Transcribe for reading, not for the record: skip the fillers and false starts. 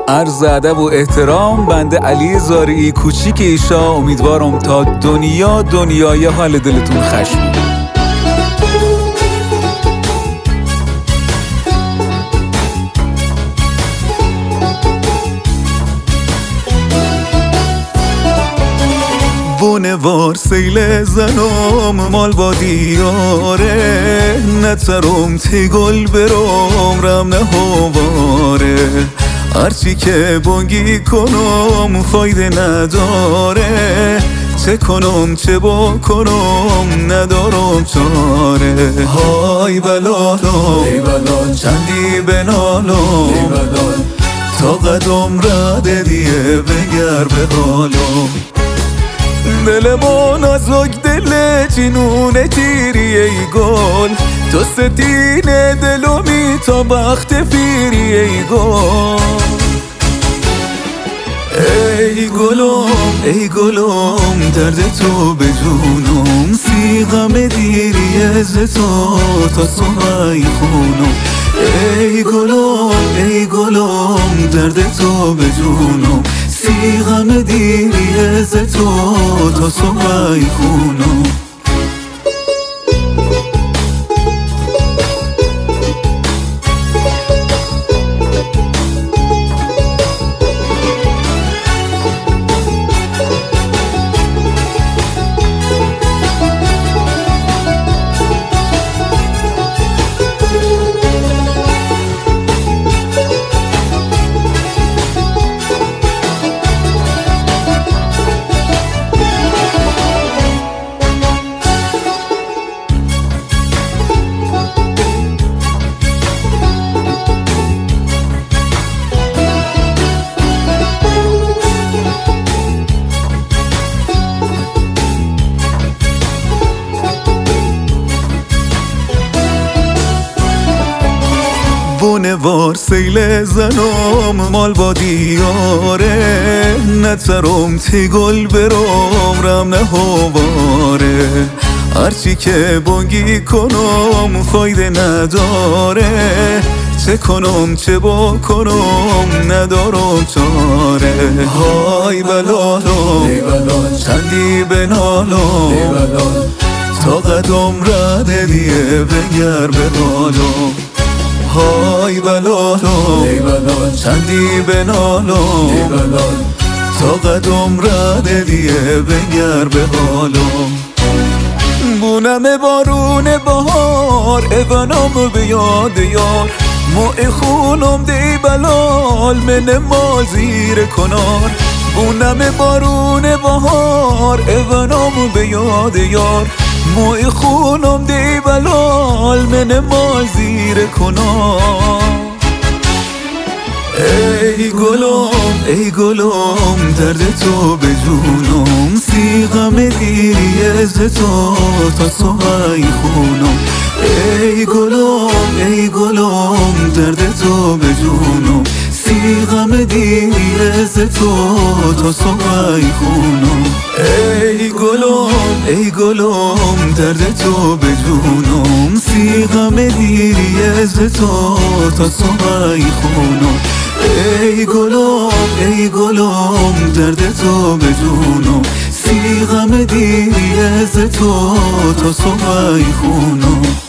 عرض ادب و احترام، بنده علی زارعی کوچیک ایشا. امیدوارم تا دنیای حال دلتون خشم. بونوار سیل زنم مال با دیاره، نترم تی گل برم رم نهواره. هرچی که بانگی کنم فایده نداره، چه کنم چه بکنم ندارم چاره. های بلالم ای بلال چندی بنالم ای بلال، تا قدم رده دیه بگر به حالم. دل ما نازک دل جنون تیری ای گل، تو ستین دلمی تا بخت پیری ای گل. ای گلم درد تو به جونم، سی غم دیری از تو تا سوهای خونم. ای گلم درد تو به جونم، سی غم دیری از تو تا سوهای خونم. بونوار سیل زنم مال با دیاره، نترم تی گل برم رم نهواره. هرچی که بانگی کنم فایده نداره، چه کنم چه بکنم ندارم چاره. های بلالم ای بلال چندی بنالم ای بلال، تا قدم رده دیه بگر به حالم. های بلالم ای بلال چندی بنالم ای بلال، تا قدم رده دیه بگر به حالم. بونم بارون بهار ایوانم به یاد یار، موی خونم دی بلال من مال زیر کنار. بونم بارون بهار ایوانم به یاد یار، موی خونم دی بلال من مال زیر کنار. ای گلم درد تو به جونم، سی غم دیری از تو تا سوهای خونم. ای گلم درد تو به جونم، سی غم دیری از تو تا سوهای خونم. ای گلم درد تو به جونم، سی غم دیری از تو تا سوهای خونم. ای گلم درد تو به جونم، سی غم دیری از تو تا سوهای خونم.